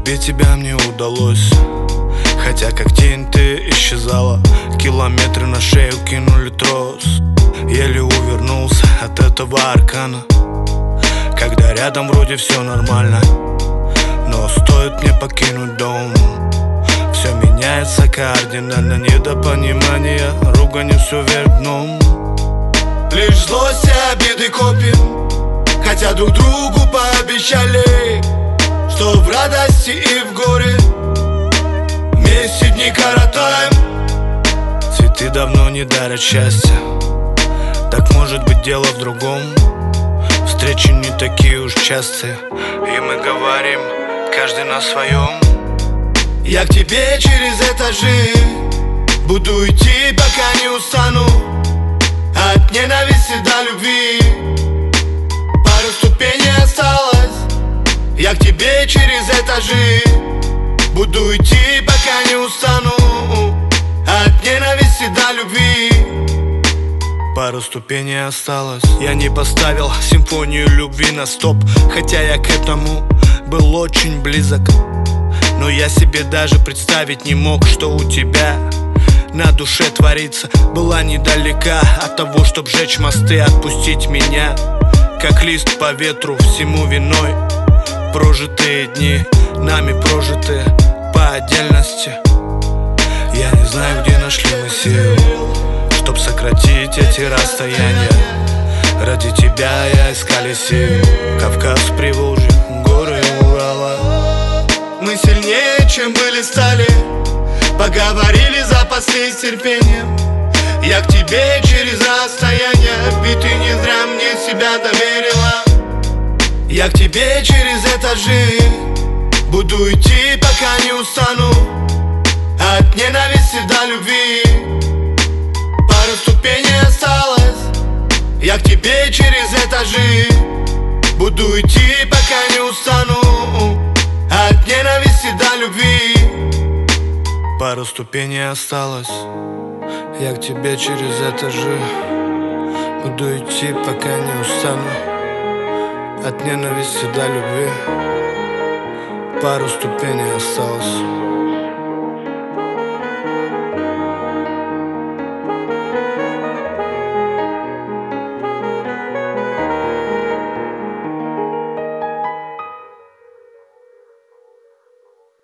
Убить тебя мне удалось, хотя как тень ты исчезала. Километры на шею кинули трос. Еле увернулся от этого аркана, когда рядом вроде все нормально. Но стоит мне покинуть дом, все меняется кардинально. Недопонимание, ругань все вверх дном. Лишь злость и обиды копим, хотя друг другу пообещали, что в радости и в горе вместе дни коротаем. Цветы давно не дарят счастья, так может быть дело в другом. Встречи не такие уж частые, и мы говорим, каждый на своем. Я к тебе через этажи буду идти, пока не устану. От ненависти до любви пару ступеней осталось. Я к тебе через этажи буду идти, пока не устану. От ненависти до любви пару ступеней осталось. Я не поставил симфонию любви на стоп, хотя я к этому был очень близок. Но я себе даже представить не мог, что у тебя на душе творится. Была недалека от того, чтоб сжечь мосты, отпустить меня, как лист по ветру, всему виной прожитые дни, нами прожитые по отдельности. Я не знаю, где нашли мы сил, чтоб сократить эти расстояния. Ради тебя я искали сил, Кавказ, Приволжье, горы Урала. Мы сильнее, чем были, стали, поговорили, запаслись терпением. Я к тебе через расстояние, ведь ты не зря мне себя доверила. Я к тебе через этажи буду идти, пока не устану. От ненависти до любви пару ступеней осталось. Я к тебе через этажи буду идти, пока не устану. От ненависти до любви пару ступеней осталось. Я к тебе через этажи буду идти, пока не устану. От ненависти до любви пару ступеней осталось.